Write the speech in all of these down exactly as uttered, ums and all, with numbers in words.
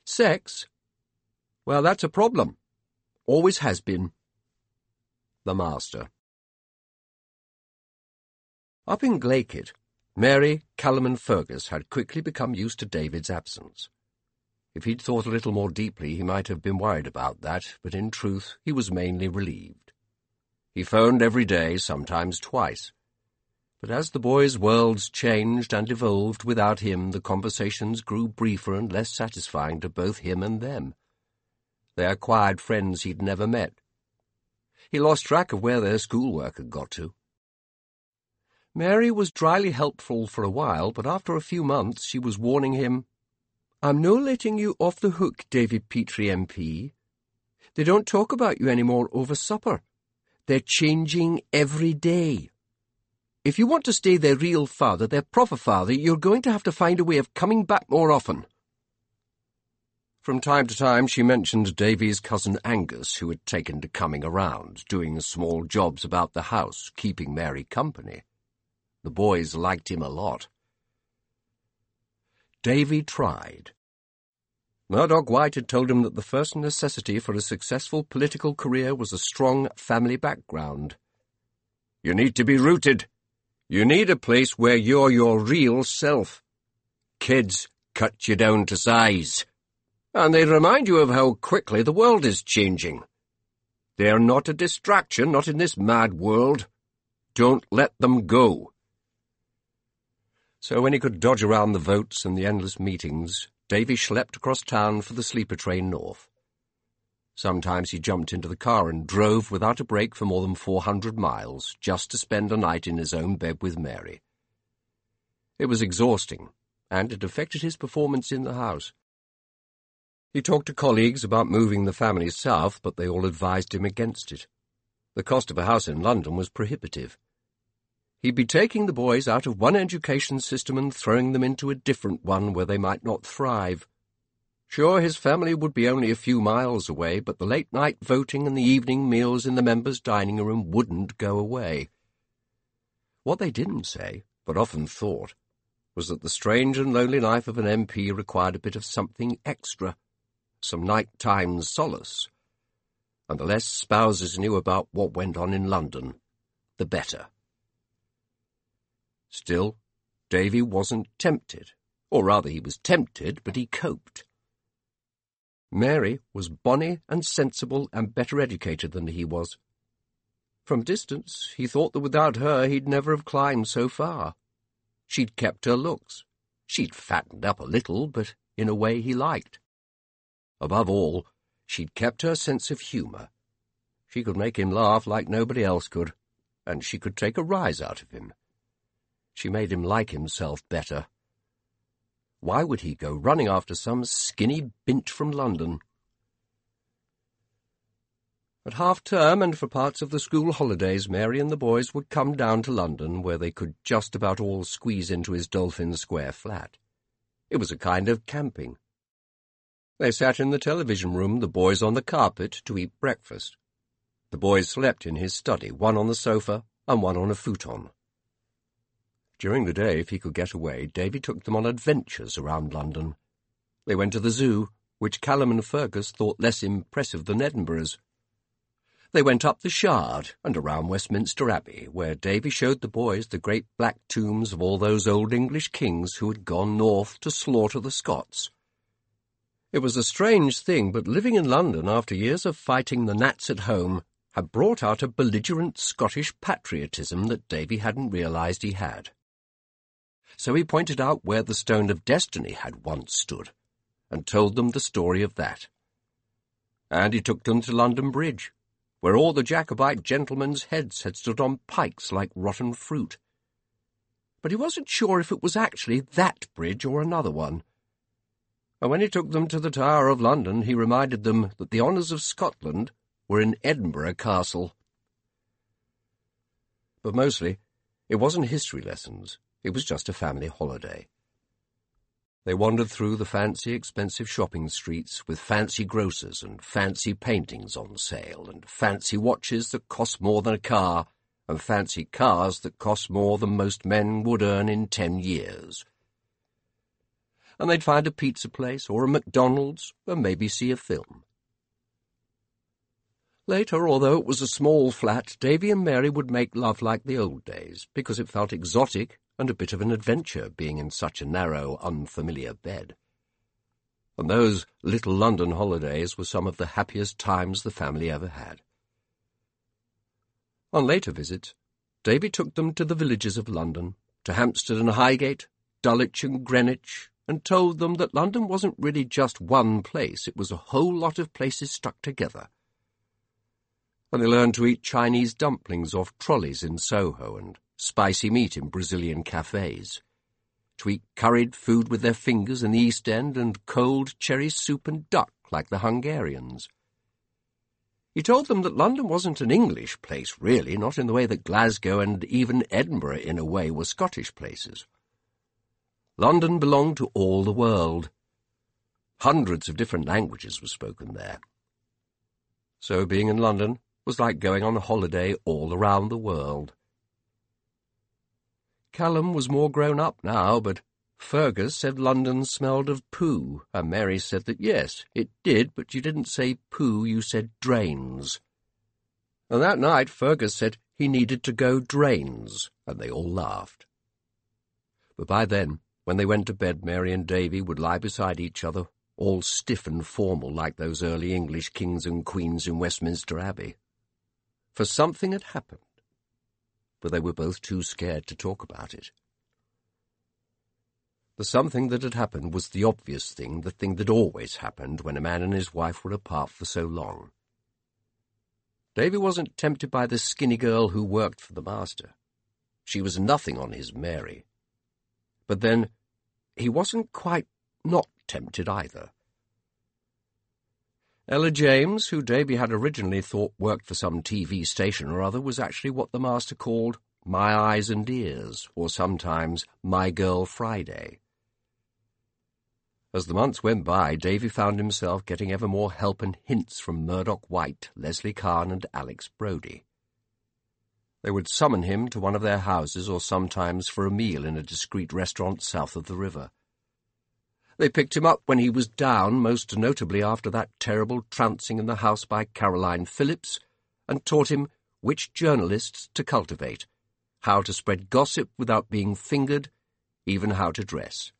Sex? Well, that's a problem. Always has been. The Master. Up in Glaykit, Mary, Callum and Fergus had quickly become used to David's absence. If he'd thought a little more deeply, he might have been worried about that, but in truth he was mainly relieved. He phoned every day, sometimes twice. But as the boys' worlds changed and evolved without him, the conversations grew briefer and less satisfying to both him and them. They acquired friends he'd never met. He lost track of where their schoolwork had got to. Mary was dryly helpful for a while, but after a few months she was warning him, "I'm no letting you off the hook, David Petrie M P. They don't talk about you any more over supper. They're changing every day. If you want to stay their real father, their proper father, you're going to have to find a way of coming back more often." From time to time she mentioned Davy's cousin Angus, who had taken to coming around, doing small jobs about the house, keeping Mary company. The boys liked him a lot. Davy tried. Murdoch White had told him that the first necessity for a successful political career was a strong family background. "You need to be rooted. You need a place where you're your real self. Kids cut you down to size. And they remind you of how quickly the world is changing. They're not a distraction, not in this mad world. Don't let them go." So when he could dodge around the votes and the endless meetings, Davy schlepped across town for the sleeper train north. Sometimes he jumped into the car and drove without a break for more than four hundred miles, just to spend a night in his own bed with Mary. It was exhausting, and it affected his performance in the house. He talked to colleagues about moving the family south, but they all advised him against it. The cost of a house in London was prohibitive. He'd be taking the boys out of one education system and throwing them into a different one where they might not thrive. Sure, his family would be only a few miles away, but the late-night voting and the evening meals in the members' dining room wouldn't go away. What they didn't say, but often thought, was that the strange and lonely life of an M P required a bit of something extra, some night-time solace. And the less spouses knew about what went on in London, the better. Still, Davy wasn't tempted, or rather he was tempted, but he coped. Mary was bonny and sensible and better educated than he was. From distance, he thought that without her he'd never have climbed so far. She'd kept her looks. She'd fattened up a little, but in a way he liked. Above all, she'd kept her sense of humour. She could make him laugh like nobody else could, and she could take a rise out of him. She made him like himself better. Why would he go running after some skinny bint from London? At half-term and for parts of the school holidays, Mary and the boys would come down to London, where they could just about all squeeze into his Dolphin Square flat. It was a kind of camping. They sat in the television room, the boys on the carpet, to eat breakfast. The boys slept in his study, one on the sofa and one on a futon. During the day, if he could get away, Davy took them on adventures around London. They went to the zoo, which Callum and Fergus thought less impressive than Edinburgh's. They went up the Shard and around Westminster Abbey, where Davy showed the boys the great black tombs of all those old English kings who had gone north to slaughter the Scots. It was a strange thing, but living in London after years of fighting the Nats at home had brought out a belligerent Scottish patriotism that Davy hadn't realised he had. So he pointed out where the Stone of Destiny had once stood, and told them the story of that. And he took them to London Bridge, where all the Jacobite gentlemen's heads had stood on pikes like rotten fruit. But he wasn't sure if it was actually that bridge or another one. And when he took them to the Tower of London, he reminded them that the honours of Scotland were in Edinburgh Castle. But mostly, it wasn't history lessons. It was just a family holiday. They wandered through the fancy, expensive shopping streets with fancy grocers and fancy paintings on sale and fancy watches that cost more than a car and fancy cars that cost more than most men would earn in ten years. and they'd find a pizza place or a McDonald's and maybe see a film. Later, although it was a small flat, Davy and Mary would make love like the old days, because it felt exotic and a bit of an adventure being in such a narrow, unfamiliar bed. And those little London holidays were some of the happiest times the family ever had. On later visits, Davy took them to the villages of London, to Hampstead and Highgate, Dulwich and Greenwich, and told them that London wasn't really just one place, it was a whole lot of places stuck together. And they learned to eat Chinese dumplings off trolleys in Soho and spicy meat in Brazilian cafes, to eat curried food with their fingers in the East End and cold cherry soup and duck like the Hungarians. He told them that London wasn't an English place, really, not in the way that Glasgow and even Edinburgh, in a way, were Scottish places. London belonged to all the world. Hundreds of different languages were spoken there. So being in London was like going on a holiday all around the world. Callum was more grown up now, but Fergus said London smelled of poo, and Mary said that yes, it did, but you didn't say poo, you said drains. And that night Fergus said he needed to go drains, and they all laughed. But by then, when they went to bed, Mary and Davy would lie beside each other, all stiff and formal like those early English kings and queens in Westminster Abbey. For something had happened, but they were both too scared to talk about it. The something that had happened was the obvious thing, the thing that always happened when a man and his wife were apart for so long. Davy wasn't tempted by the skinny girl who worked for the master. She was nothing on his Mary. But then, he wasn't quite not tempted either. Ella James, who Davy had originally thought worked for some T V station or other, was actually what the master called My Eyes and Ears, or sometimes My Girl Friday. As the months went by, Davy found himself getting ever more help and hints from Murdoch White, Leslie Kahn, and Alex Brodie. They would summon him to one of their houses or sometimes for a meal in a discreet restaurant south of the river. They picked him up when he was down, most notably after that terrible trouncing in the house by Caroline Phillips, and taught him which journalists to cultivate, how to spread gossip without being fingered, even how to dress.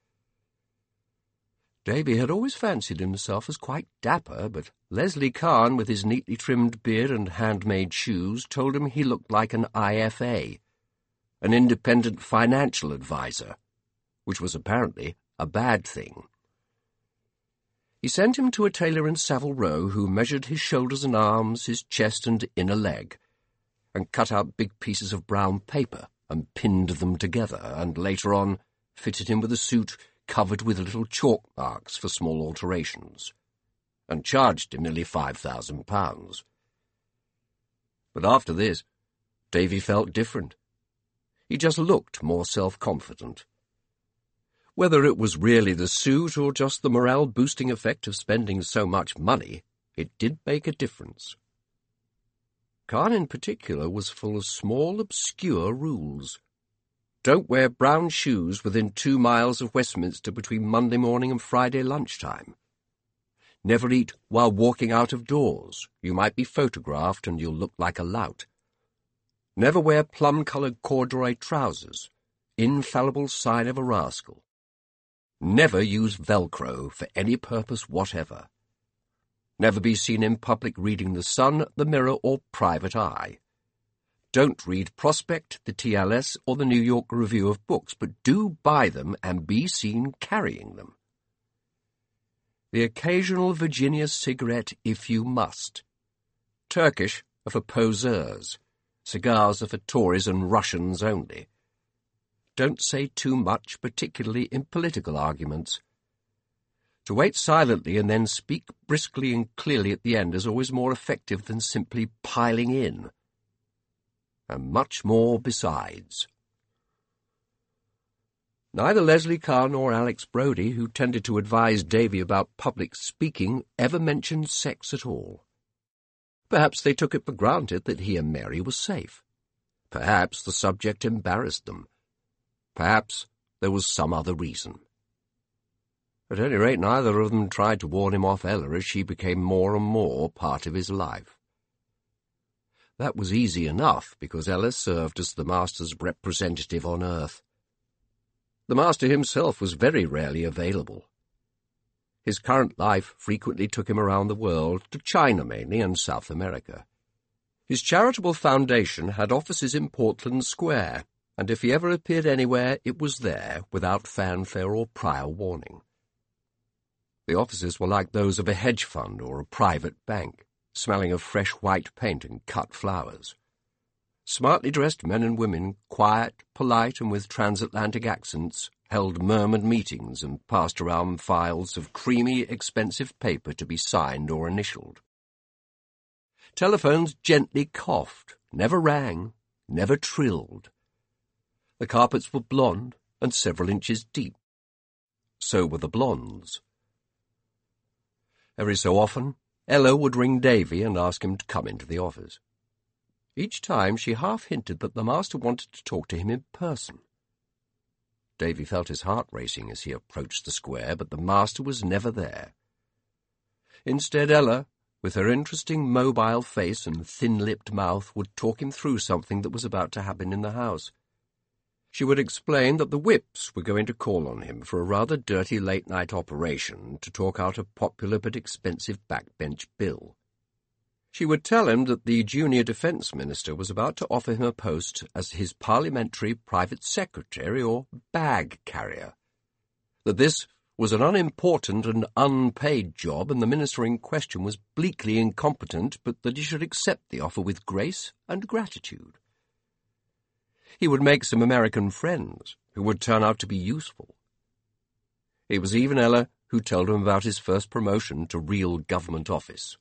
Davy had always fancied himself as quite dapper, but Leslie Kahn, with his neatly trimmed beard and handmade shoes, told him he looked like an I F A, an independent financial adviser, which was apparently a bad thing. He sent him to a tailor in Savile Row who measured his shoulders and arms, his chest and inner leg, and cut out big pieces of brown paper and pinned them together, and later on fitted him with a suit covered with little chalk marks for small alterations, and charged him nearly five thousand pounds. But after this, Davy felt different. He just looked more self-confident. Whether it was really the suit or just the morale-boosting effect of spending so much money, it did make a difference. Kahn in particular was full of small, obscure rules. Don't wear brown shoes within two miles of Westminster between Monday morning and Friday lunchtime. Never eat while walking out of doors. You might be photographed and you'll look like a lout. Never wear plum-coloured corduroy trousers. Infallible sign of a rascal. Never use Velcro for any purpose whatever. Never be seen in public reading The Sun, The Mirror, or Private Eye. Don't read Prospect, the T L S, or the New York Review of Books, but do buy them and be seen carrying them. The occasional Virginia cigarette if you must. Turkish are for poseurs. Cigars are for Tories and Russians only. Don't say too much, particularly in political arguments. To wait silently and then speak briskly and clearly at the end is always more effective than simply piling in. And much more besides. Neither Leslie Kahn nor Alex Brodie, who tended to advise Davy about public speaking, ever mentioned sex at all. Perhaps they took it for granted that he and Mary were safe. Perhaps the subject embarrassed them. Perhaps there was some other reason. At any rate, neither of them tried to warn him off Ella as she became more and more part of his life. That was easy enough, because Ella served as the master's representative on Earth. The master himself was very rarely available. His current life frequently took him around the world, to China mainly and South America. His charitable foundation had offices in Portland Square, and if he ever appeared anywhere, it was there, without fanfare or prior warning. The offices were like those of a hedge fund or a private bank, smelling of fresh white paint and cut flowers. Smartly dressed men and women, quiet, polite, and with transatlantic accents, held murmured meetings and passed around files of creamy, expensive paper to be signed or initialed. Telephones gently coughed, never rang, never trilled. The carpets were blonde and several inches deep. So were the blondes. Every so often, Ella would ring Davy and ask him to come into the office. Each time she half hinted that the master wanted to talk to him in person. Davy felt his heart racing as he approached the square, but the master was never there. Instead, Ella, with her interesting mobile face and thin-lipped mouth, would talk him through something that was about to happen in the house. She would explain that the Whips were going to call on him for a rather dirty late-night operation to talk out a popular but expensive backbench bill. She would tell him that the junior defence minister was about to offer him a post as his parliamentary private secretary or bag carrier, that this was an unimportant and unpaid job, and the minister in question was bleakly incompetent, but that he should accept the offer with grace and gratitude. He would make some American friends who would turn out to be useful. It was even Ella who told him about his first promotion to real government office.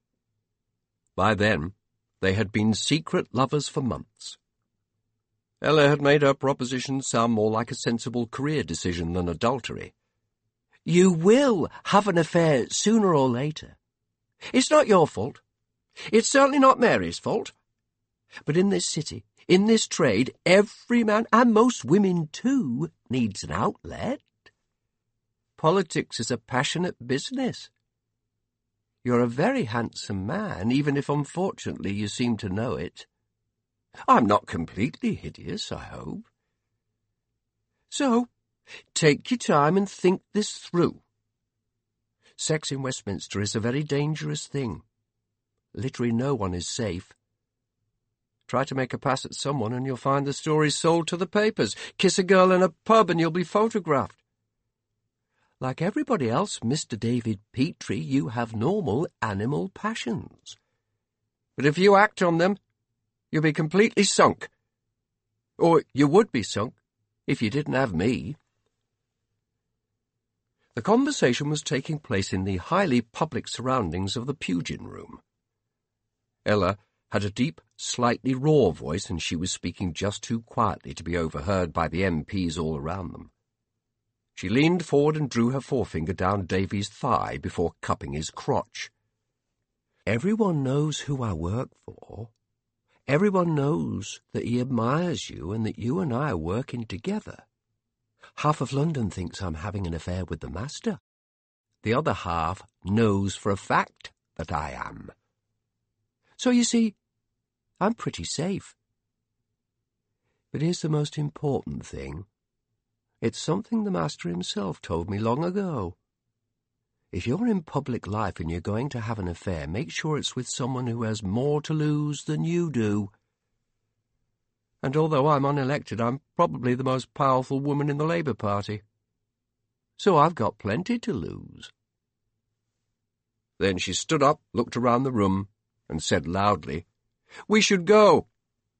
By then, they had been secret lovers for months. Ella had made her proposition sound more like a sensible career decision than adultery. You will have an affair sooner or later. It's not your fault. It's certainly not Mary's fault. But in this city, in this trade, every man, and most women too, needs an outlet. Politics is a passionate business. You're a very handsome man, even if unfortunately you seem to know it. I'm not completely hideous, I hope. So, take your time and think this through. Sex in Westminster is a very dangerous thing. Literally no one is safe. Try to make a pass at someone and you'll find the story sold to the papers. Kiss a girl in a pub and you'll be photographed. Like everybody else, Mister David Petrie, you have normal animal passions. But if you act on them, you'll be completely sunk. Or you would be sunk if you didn't have me. The conversation was taking place in the highly public surroundings of the Pugin Room. Ella had a deep, slightly raw voice, and she was speaking just too quietly to be overheard by the M Ps all around them. She leaned forward and drew her forefinger down Davy's thigh before cupping his crotch. Everyone knows who I work for. Everyone knows that he admires you and that you and I are working together. Half of London thinks I'm having an affair with the master. The other half knows for a fact that I am. So you see, I'm pretty safe. But here's the most important thing. It's something the master himself told me long ago. If you're in public life and you're going to have an affair, make sure it's with someone who has more to lose than you do. And although I'm unelected, I'm probably the most powerful woman in the Labour Party. So I've got plenty to lose. Then she stood up, looked around the room, and said loudly, "We should go."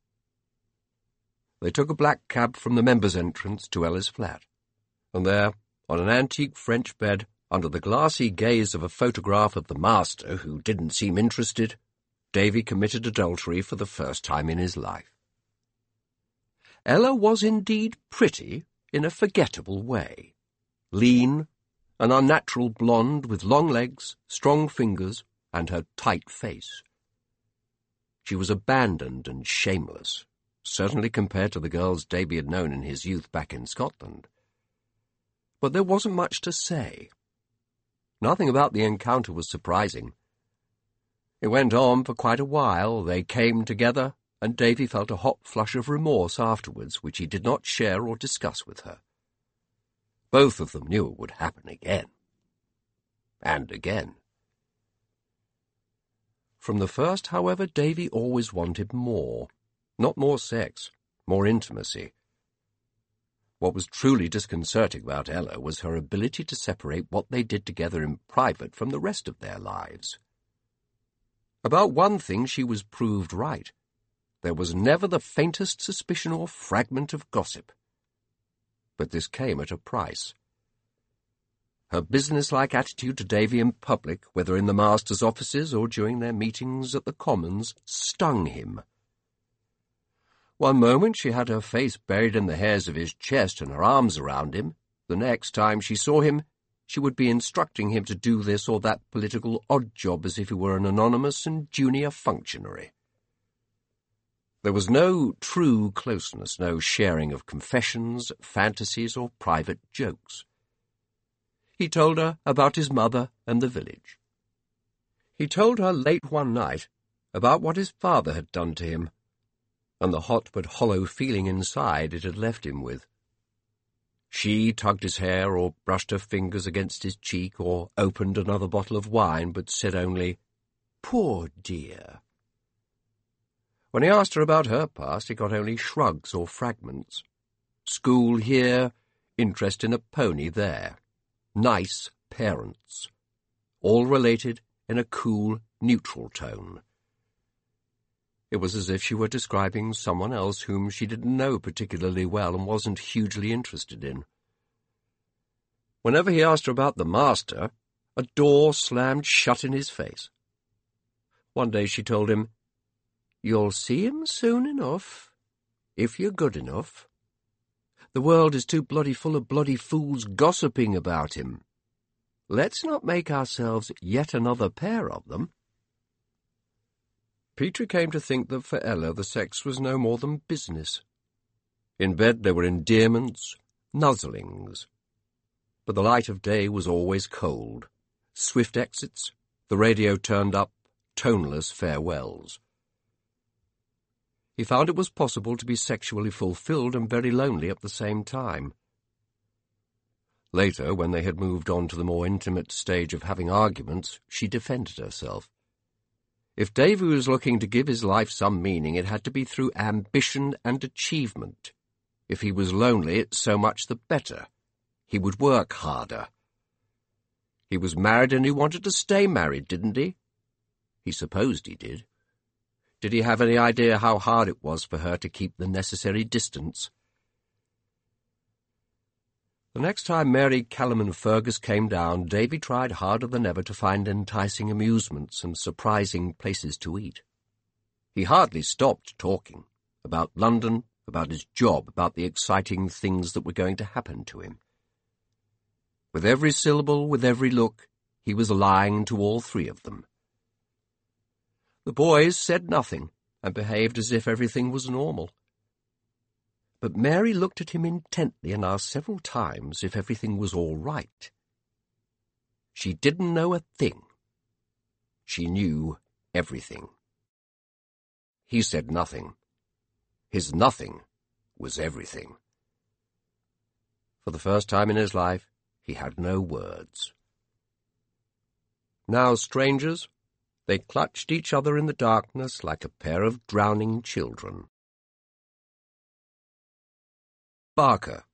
They took a black cab from the members' entrance to Ella's flat, and there, on an antique French bed, under the glassy gaze of a photograph of the master, who didn't seem interested, Davy committed adultery for the first time in his life. Ella was indeed pretty in a forgettable way. Lean, an unnatural blonde with long legs, strong fingers, and her tight face. She was abandoned and shameless, certainly compared to the girls Davy had known in his youth back in Scotland. But there wasn't much to say. Nothing about the encounter was surprising. It went on for quite a while. They came together, and Davy felt a hot flush of remorse afterwards, which he did not share or discuss with her. Both of them knew it would happen again. And again. From the first, however, Davy always wanted more. Not more sex, more intimacy. What was truly disconcerting about Ella was her ability to separate what they did together in private from the rest of their lives. About one thing she was proved right. There was never the faintest suspicion or fragment of gossip. But this came at a price. Her businesslike attitude to Davy in public, whether in the master's offices or during their meetings at the Commons, stung him. One moment she had her face buried in the hairs of his chest and her arms around him. The next time she saw him, she would be instructing him to do this or that political odd job as if he were an anonymous and junior functionary. There was no true closeness, no sharing of confessions, fantasies, or private jokes. He told her about his mother and the village. He told her late one night about what his father had done to him, and the hot but hollow feeling inside it had left him with. She tugged his hair or brushed her fingers against his cheek or opened another bottle of wine, but said only, "Poor dear." When he asked her about her past, he got only shrugs or fragments. School here, interest in a pony there. Nice parents. All related in a cool, neutral tone. It was as if she were describing someone else whom she didn't know particularly well and wasn't hugely interested in. Whenever he asked her about the master, a door slammed shut in his face. One day she told him, "You'll see him soon enough, if you're good enough. The world is too bloody full of bloody fools gossiping about him. Let's not make ourselves yet another pair of them." Peter came to think that for Ella the sex was no more than business. In bed there were endearments, nuzzlings. But the light of day was always cold. Swift exits, the radio turned up, toneless farewells. He found it was possible to be sexually fulfilled and very lonely at the same time. Later, when they had moved on to the more intimate stage of having arguments, she defended herself. If Davy was looking to give his life some meaning, it had to be through ambition and achievement. If he was lonely, so much the better. He would work harder. He was married and he wanted to stay married, didn't he? He supposed he did. Did he have any idea how hard it was for her to keep the necessary distance? The next time Mary Callum and Fergus came down, Davy tried harder than ever to find enticing amusements and surprising places to eat. He hardly stopped talking about London, about his job, about the exciting things that were going to happen to him. With every syllable, with every look, he was lying to all three of them. The boys said nothing and behaved as if everything was normal. But Mary looked at him intently and asked several times if everything was all right. She didn't know a thing. She knew everything. He said nothing. His nothing was everything. For the first time in his life, he had no words. Now, strangers, they clutched each other in the darkness like a pair of drowning children. Barker.